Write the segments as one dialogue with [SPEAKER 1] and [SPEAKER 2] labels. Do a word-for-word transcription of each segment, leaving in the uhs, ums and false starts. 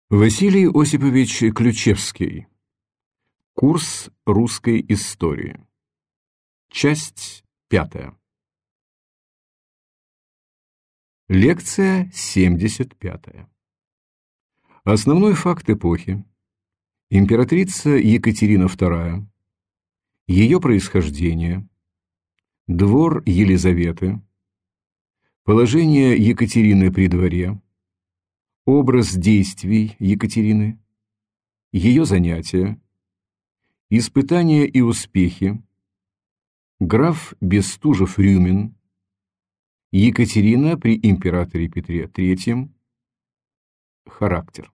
[SPEAKER 1] Василий Осипович Ключевский. Курс русской истории. Часть пятая. Лекция семьдесят пятая. Основной факт эпохи. Императрица Екатерина вторая. Ее происхождение. Двор Елизаветы. Положение Екатерины при дворе. Образ действий Екатерины. Ее занятия. Испытания и успехи. Граф Бестужев-Рюмин. Екатерина при императоре Петре третьем. Характер.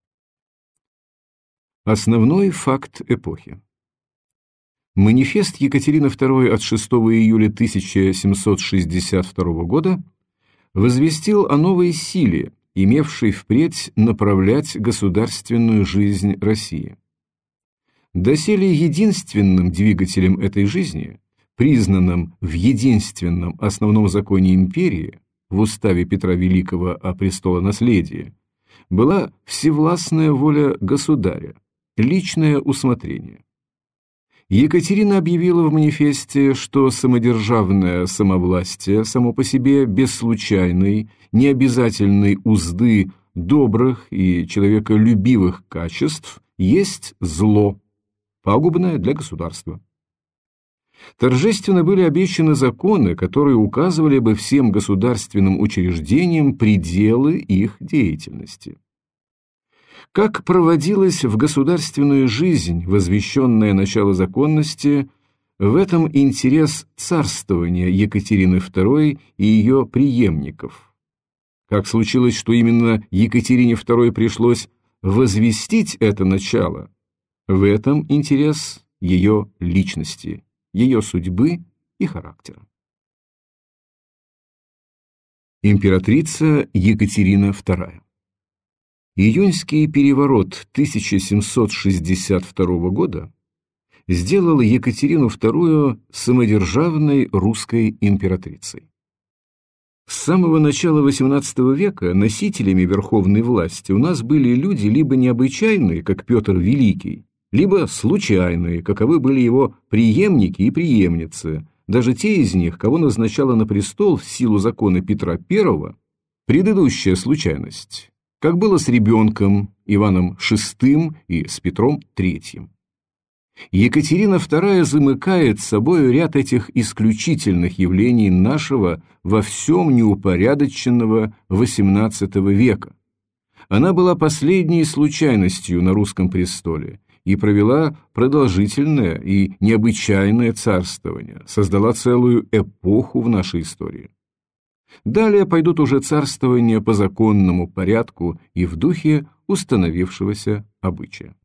[SPEAKER 1] Основной факт эпохи. Манифест Екатерины второй от шестого июля тысяча семьсот шестьдесят второго года возвестил о новой силе, имевшей впредь направлять государственную жизнь России. Доселе единственным двигателем этой жизни, признанным в единственном основном законе империи, в уставе Петра Великого о престолонаследии, была всевластная воля государя, личное усмотрение. Екатерина объявила в манифесте, что самодержавное самовластие само по себе без случайной, необязательной узды добрых и человеколюбивых качеств есть зло, пагубное для государства. Торжественно были обещаны законы, которые указывали бы всем государственным учреждениям пределы их деятельности. Как проводилась в государственную жизнь возвещенное начало законности, в этом интерес царствования Екатерины второй и ее преемников. Как случилось, что именно Екатерине второй пришлось возвестить это начало, в этом интерес ее личности, ее судьбы и характера. Императрица Екатерина вторая. Июньский переворот тысяча семьсот шестьдесят второго года сделал Екатерину вторую самодержавной русской императрицей. С самого начала восемнадцатого века носителями верховной власти у нас были люди либо необычайные, как Петр Великий, либо случайные, каковы были его преемники и преемницы, даже те из них, кого назначала на престол в силу закона Петра Первого, предыдущая случайность, как было с ребенком Иваном шестым и с Петром третьим. Екатерина вторая замыкает собой ряд этих исключительных явлений нашего во всем неупорядоченного восемнадцатого века. Она была последней случайностью на русском престоле и провела продолжительное и необычайное царствование, создала целую эпоху в нашей истории. Далее пойдут уже царствования по законному порядку и в духе установившегося обычая.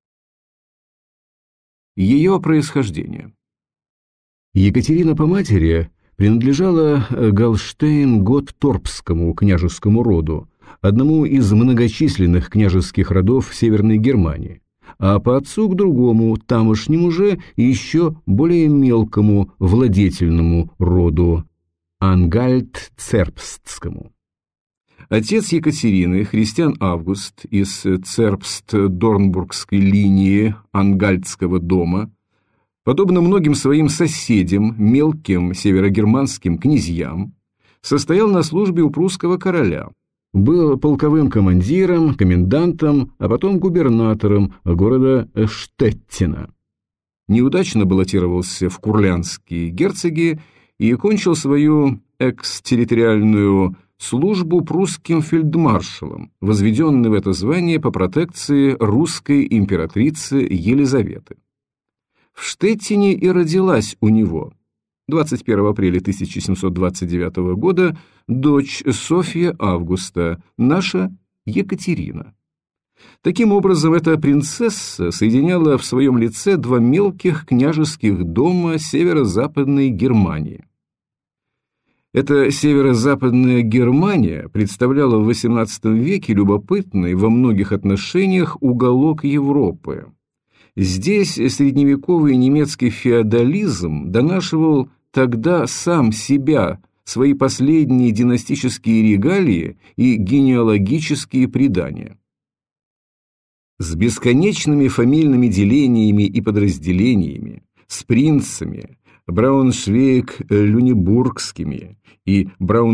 [SPEAKER 1] Ее происхождение. Екатерина по матери принадлежала Галштейн-Готторпскому княжескому роду, одному из многочисленных княжеских родов Северной Германии, а по отцу к другому, тамошнему же и еще более мелкому владетельному роду Ангальт-Цербстскому. Отец Екатерины, Христиан Август из Цербст-Дорнбургской линии Ангальтского дома, подобно многим своим соседям, мелким северогерманским князьям, состоял на службе у прусского короля, был полковым командиром, комендантом, а потом губернатором города Штеттина. Неудачно баллотировался в курлянские герцоги и кончил свою экстерриториальную службу прусским фельдмаршалом, возведенный в это звание по протекции русской императрицы Елизаветы. В Штеттине и родилась у него двадцать первого апреля тысяча семьсот двадцать девятого года дочь Софья Августа, наша Екатерина. Таким образом, эта принцесса соединяла в своем лице два мелких княжеских дома северо-западной Германии. Эта северо-западная Германия представляла в восемнадцатом веке любопытный во многих отношениях уголок Европы. Здесь средневековый немецкий феодализм донашивал тогда сам себя, свои последние династические регалии и генеалогические предания. с бесконечными фамильными делениями и подразделениями, с принцами, Брауншвейг-Люнебургскими и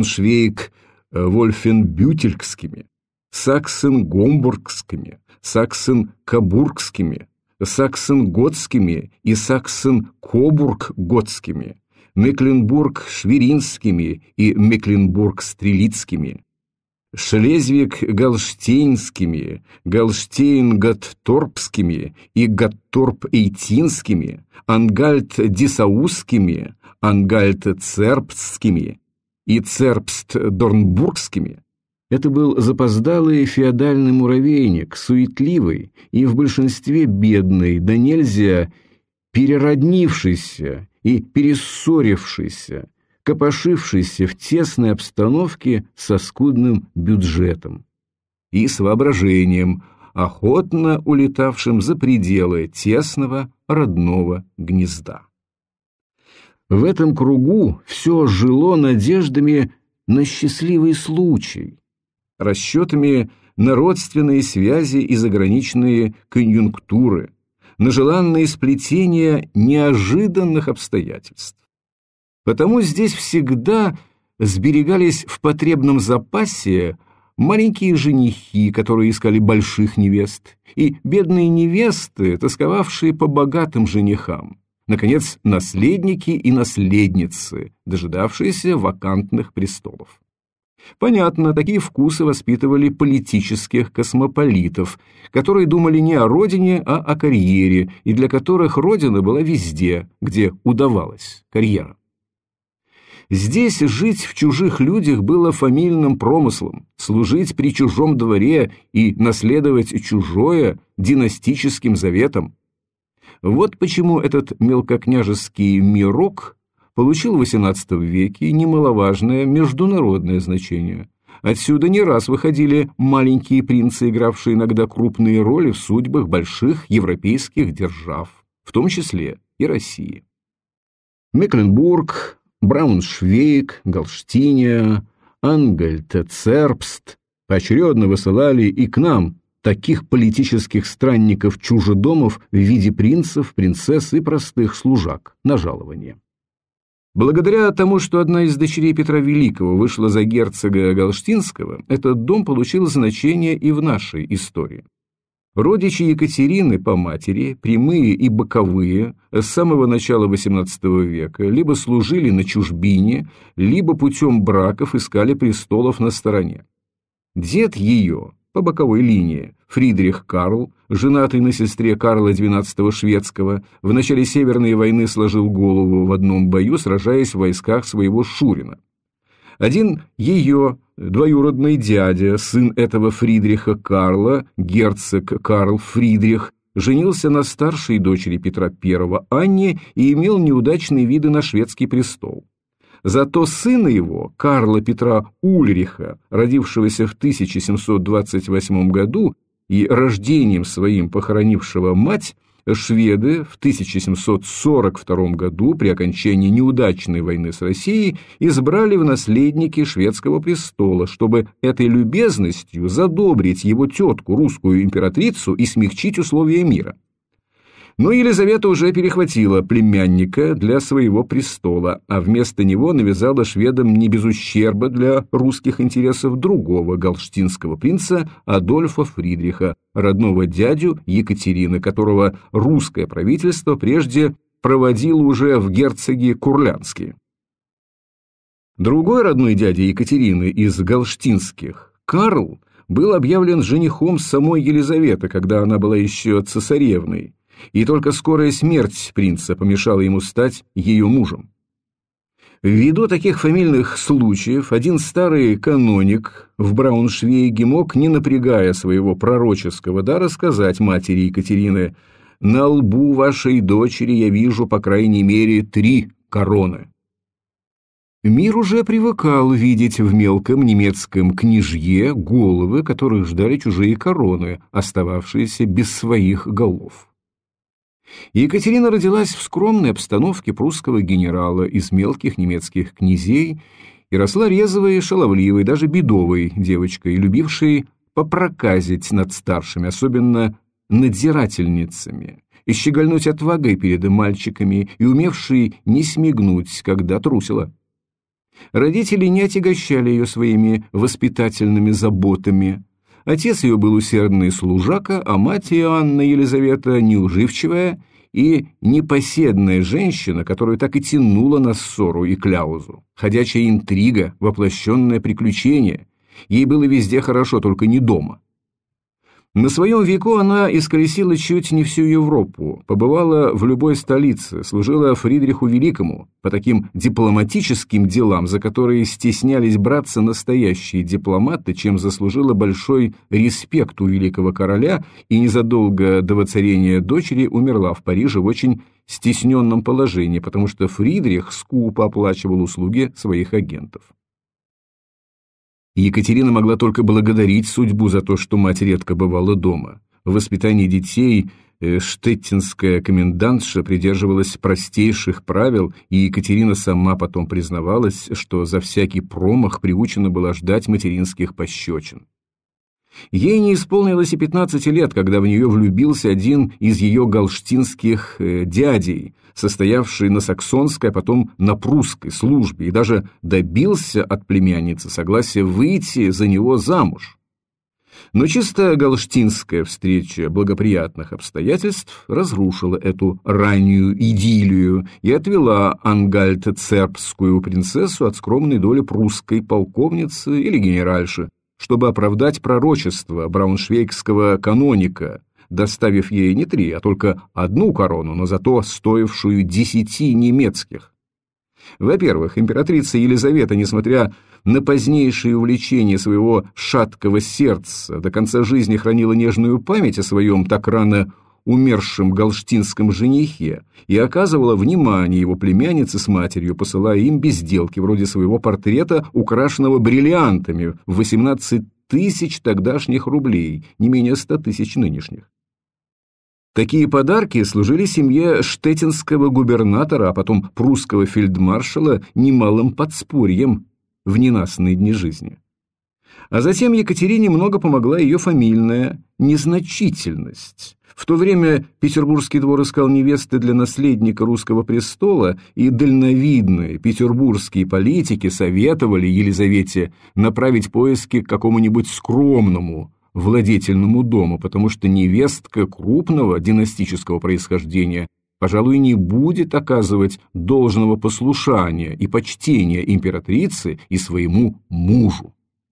[SPEAKER 1] Брауншвейг-Вольфенбютельскими, Саксен-Гомбургскими, Саксен-Кобургскими, Саксен-Готскими и Саксен-Кобург-Готскими, Мекленбург-Шверинскими и Мекленбург-Стрелицкими, Шлезвиг-Голштейнскими, Голштейн-Готторпскими и Готторп-Эйтинскими, Ангальт-Дисаузскими, Ангальт-Цербстскими и Цербст-Дорнбургскими. Это был запоздалый феодальный муравейник, суетливый и в большинстве бедный, да нельзя перероднившийся и перессорившийся, копошившийся в тесной обстановке со скудным бюджетом и с воображением, охотно улетавшим за пределы тесного родного гнезда. В этом кругу все жило надеждами на счастливый случай, расчетами на родственные связи и заграничные конъюнктуры, на желанные сплетения неожиданных обстоятельств. Потому здесь всегда сберегались в потребном запасе маленькие женихи, которые искали больших невест, и бедные невесты, тосковавшие по богатым женихам, наконец, наследники и наследницы, дожидавшиеся вакантных престолов. Понятно, такие вкусы воспитывали политических космополитов, которые думали не о родине, а о карьере, и для которых родина была везде, где удавалась карьера. Здесь жить в чужих людях было фамильным промыслом, служить при чужом дворе и наследовать чужое династическим заветом. Вот почему этот мелкокняжеский мирок получил в восемнадцатом веке немаловажное международное значение. Отсюда не раз выходили маленькие принцы, игравшие иногда крупные роли в судьбах больших европейских держав, в том числе и России. Мекленбург, Брауншвейг, Голштиния, Ангальт-Цербст поочередно высылали и к нам таких политических странников-чужедомов в виде принцев, принцесс и простых служак на жалование. Благодаря тому, что одна из дочерей Петра Великого вышла за герцога Галштинского, этот дом получил значение и в нашей истории. Родичи Екатерины по матери, прямые и боковые, с самого начала восемнадцатого века либо служили на чужбине, либо путем браков искали престолов на стороне. Дед ее, по боковой линии, Фридрих Карл, женатый на сестре Карла двенадцатого Шведского, в начале Северной войны сложил голову в одном бою, сражаясь в войсках своего Шурина. Один ее двоюродный дядя, сын этого Фридриха Карла, герцог Карл Фридрих, женился на старшей дочери Петра Первого Анне и имел неудачные виды на шведский престол. Зато сына его, Карла Петра Ульриха, родившегося в тысяча семьсот двадцать восьмом году и рождением своим похоронившего мать, шведы в тысяча семьсот сорок втором году при окончании неудачной войны с Россией избрали в наследники шведского престола, чтобы этой любезностью задобрить его тетку, русскую императрицу, и смягчить условия мира. Но Елизавета уже перехватила племянника для своего престола, а вместо него навязала шведам не без ущерба для русских интересов другого галштинского принца Адольфа Фридриха, родного дядю Екатерины, которого русское правительство прежде проводило уже в герцоги Курлянские. Другой родной дядя Екатерины из галштинских, Карл, был объявлен женихом самой Елизаветы, когда она была еще цесаревной, и только скорая смерть принца помешала ему стать ее мужем. Ввиду таких фамильных случаев один старый каноник в Брауншвейге мог, не напрягая своего пророческого дара, сказать матери Екатерины: «На лбу вашей дочери я вижу по крайней мере три короны». Мир уже привыкал видеть в мелком немецком княжье головы, которых ждали чужие короны, остававшиеся без своих голов. Екатерина родилась в скромной обстановке прусского генерала из мелких немецких князей и росла резвой и шаловливой, даже бедовой девочкой, любившей попроказить над старшими, особенно надзирательницами, и щегольнуть отвагой перед мальчиками и умевшей не смигнуть, когда трусила. Родители не отягощали ее своими воспитательными заботами. Отец ее был усердный служака, а мать Иоанна Елизавета неуживчивая и непоседная женщина, которую так и тянула на ссору и кляузу. Ходячая интрига, воплощенное приключение. Ей было везде хорошо, только не дома. На своем веку она исколесила чуть не всю Европу, побывала в любой столице, служила Фридриху Великому по таким дипломатическим делам, за которые стеснялись браться настоящие дипломаты, чем заслужила большой респект у великого короля, и незадолго до воцарения дочери умерла в Париже в очень стесненном положении, потому что Фридрих скупо оплачивал услуги своих агентов. Екатерина могла только благодарить судьбу за то, что мать редко бывала дома. В воспитании детей штеттинская комендантша придерживалась простейших правил, и Екатерина сама потом признавалась, что за всякий промах приучена была ждать материнских пощечин. Ей не исполнилось и пятнадцати лет, когда в нее влюбился один из ее галштинских э, дядей, состоявший на саксонской, а потом на прусской службе, и даже добился от племянницы согласия выйти за него замуж. Но чисто галштинская встреча благоприятных обстоятельств разрушила эту раннюю идиллию и отвела ангальт-цербскую принцессу от скромной доли прусской полковницы или генеральши, чтобы оправдать пророчество брауншвейгского каноника, доставив ей не три, а только одну корону, но зато стоившую десяти немецких. Во-первых, императрица Елизавета, несмотря на позднейшие увлечения своего шаткого сердца, до конца жизни хранила нежную память о своем так рано умершем галштинском женихе и оказывала внимание его племяннице с матерью, посылая им безделки вроде своего портрета, украшенного бриллиантами в восемнадцать тысяч тогдашних рублей, не менее ста тысяч нынешних. Такие подарки служили семье штеттинского губернатора, а потом прусского фельдмаршала немалым подспорьем в ненастные дни жизни. А затем Екатерине много помогла ее фамильная незначительность. В то время Петербургский двор искал невесты для наследника русского престола, и дальновидные петербургские политики советовали Елизавете направить поиски к какому-нибудь скромному владетельному дому, потому что невестка крупного династического происхождения, пожалуй, не будет оказывать должного послушания и почтения императрице и своему мужу.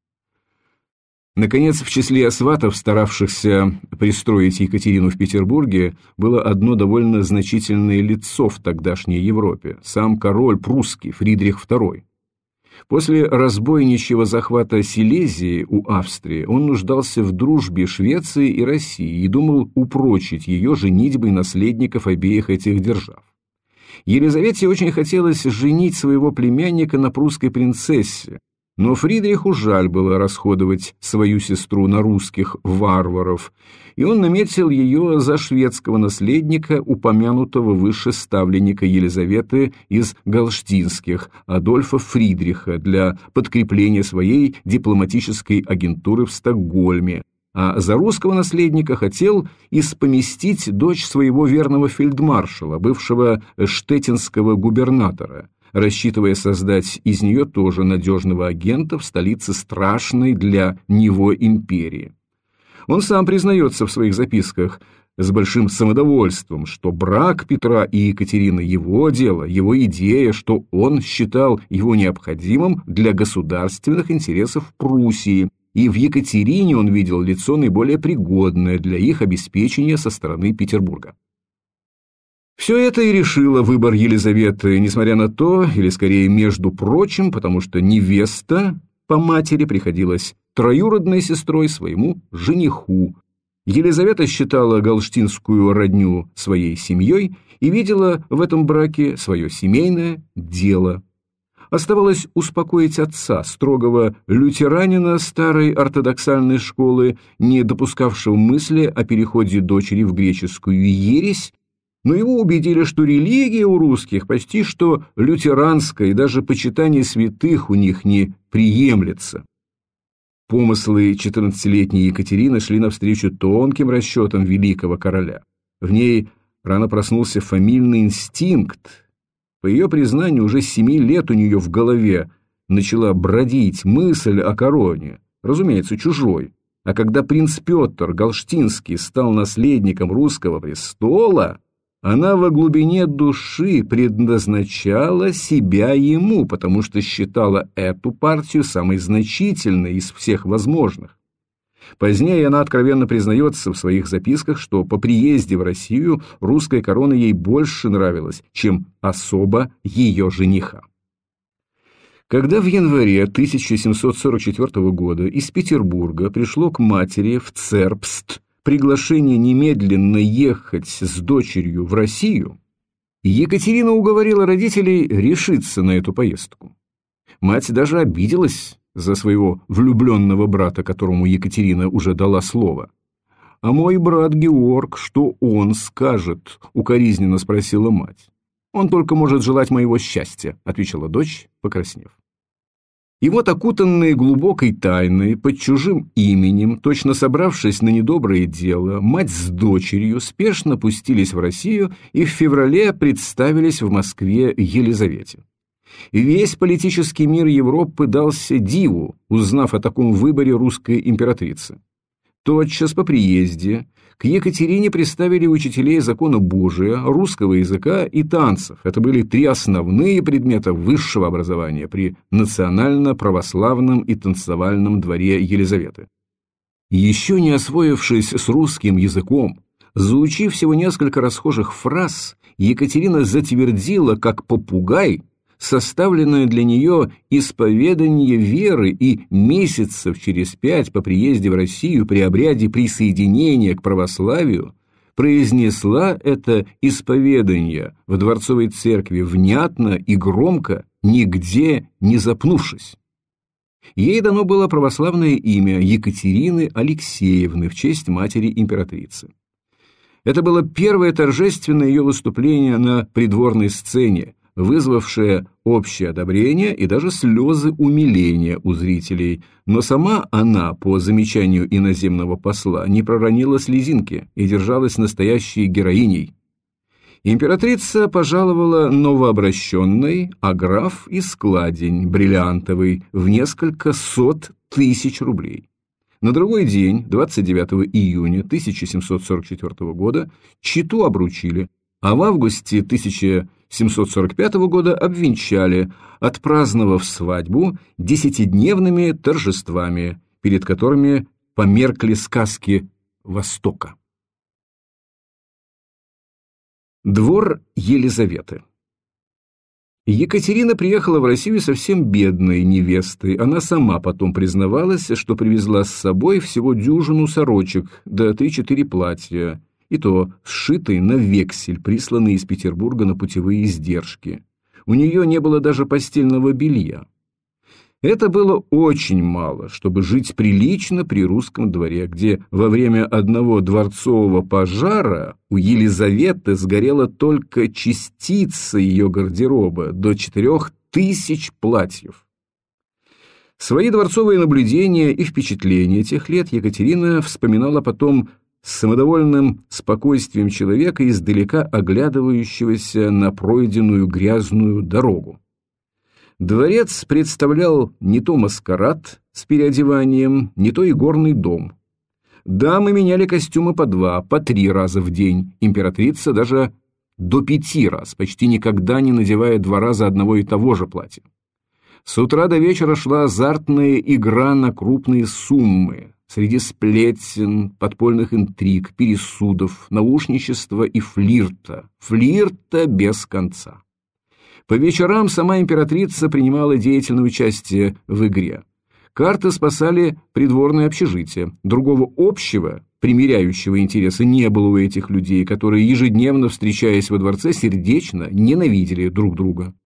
[SPEAKER 1] Наконец, в числе сватов, старавшихся пристроить Екатерину в Петербурге, было одно довольно значительное лицо в тогдашней Европе – сам король прусский Фридрих второй. После разбойничьего захвата Силезии у Австрии он нуждался в дружбе Швеции и России и думал упрочить ее женитьбой наследников обеих этих держав. Елизавете очень хотелось женить своего племянника на прусской принцессе, но Фридриху жаль было расходовать свою сестру на русских варваров, и он наметил ее за шведского наследника, упомянутого выше ставленника Елизаветы из галштинских, Адольфа Фридриха, для подкрепления своей дипломатической агентуры в Стокгольме, а за русского наследника хотел испоместить дочь своего верного фельдмаршала, бывшего штеттинского губернатора, рассчитывая создать из нее тоже надежного агента в столице страшной для него империи. Он сам признается в своих записках с большим самодовольством, что брак Петра и Екатерины – его дело, его идея, что он считал его необходимым для государственных интересов Пруссии, и в Екатерине он видел лицо наиболее пригодное для их обеспечения со стороны Петербурга. Все это и решило выбор Елизаветы, несмотря на то, или скорее между прочим, потому что невеста по матери приходилась троюродной сестрой своему жениху. Елизавета считала галштинскую родню своей семьей и видела в этом браке свое семейное дело. Оставалось успокоить отца, строгого лютеранина старой ортодоксальной школы, не допускавшего мысли о переходе дочери в греческую ересь, но его убедили, что религия у русских почти что лютеранская, и даже почитание святых у них не приемлется. Помыслы четырнадцатилетней Екатерины шли навстречу тонким расчетам великого короля. В ней рано проснулся фамильный инстинкт. По ее признанию, уже с семи лет у нее в голове начала бродить мысль о короне, разумеется, чужой. А когда принц Петр Галштинский стал наследником русского престола, она во глубине души предназначала себя ему, потому что считала эту партию самой значительной из всех возможных. Позднее она откровенно признается в своих записках, что по приезде в Россию русская корона ей больше нравилась, чем особо ее жениха. Когда в январе тысяча семьсот сорок четвёртого года из Петербурга пришло к матери в Цербст приглашение немедленно ехать с дочерью в Россию, Екатерина уговорила родителей решиться на эту поездку. Мать даже обиделась за своего влюбленного брата, которому Екатерина уже дала слово. «А мой брат Георг, что он скажет?» — укоризненно спросила мать. «Он только может желать моего счастья», — отвечала дочь, покраснев. И вот, окутанные глубокой тайной, под чужим именем, точно собравшись на недоброе дело, мать с дочерью спешно пустились в Россию и в феврале представились в Москве Елизавете. И весь политический мир Европы дался диву, узнав о таком выборе русской императрицы. Тотчас по приезде к Екатерине представили учителей закона Божия, русского языка и танцев. Это были три основные предмета высшего образования при национально-православном и танцевальном дворе Елизаветы. Еще не освоившись с русским языком, заучив всего несколько расхожих фраз, Екатерина затвердила, как попугай, составленное для нее исповедание веры, и месяцев через пять по приезде в Россию при обряде присоединения к православию произнесла это исповедание в Дворцовой церкви внятно и громко, нигде не запнувшись. Ей дано было православное имя Екатерины Алексеевны в честь матери императрицы. Это было первое торжественное ее выступление на придворной сцене, вызвавшее общее одобрение и даже слезы умиления у зрителей, но сама она, по замечанию иноземного посла, не проронила слезинки и держалась настоящей героиней. Императрица пожаловала новообращенной, а граф и складень бриллиантовый в несколько сот тысяч рублей. На другой день, двадцать девятого июня тысяча семьсот сорок четвёртого года, чету обручили, а в августе тысяча семьсот сорок пятого года обвенчали, отпраздновав свадьбу десятидневными торжествами, перед которыми померкли сказки Востока. Двор Елизаветы. Екатерина приехала в Россию совсем бедной невестой. Она сама потом признавалась, что привезла с собой всего дюжину сорочек, да три-четыре платья, и то сшитые на вексель, присланные из Петербурга на путевые издержки. У нее не было даже постельного белья. Это было очень мало, чтобы жить прилично при русском дворе, где во время одного дворцового пожара у Елизаветы сгорела только частица ее гардероба, до четырех тысяч платьев. Свои дворцовые наблюдения и впечатления тех лет Екатерина вспоминала потом с самодовольным спокойствием человека, издалека оглядывающегося на пройденную грязную дорогу. Дворец представлял не то маскарад с переодеванием, не то игорный дом. Дамы меняли костюмы по два, по три раза в день, императрица даже до пяти раз, почти никогда не надевая два раза одного и того же платья. С утра до вечера шла азартная игра на крупные суммы, среди сплетен, подпольных интриг, пересудов, наушничества и флирта, флирта без конца. По вечерам сама императрица принимала деятельное участие в игре. Карты спасали придворное общежитие. Другого общего, примиряющего интереса не было у этих людей, которые, ежедневно встречаясь во дворце, сердечно ненавидели друг друга.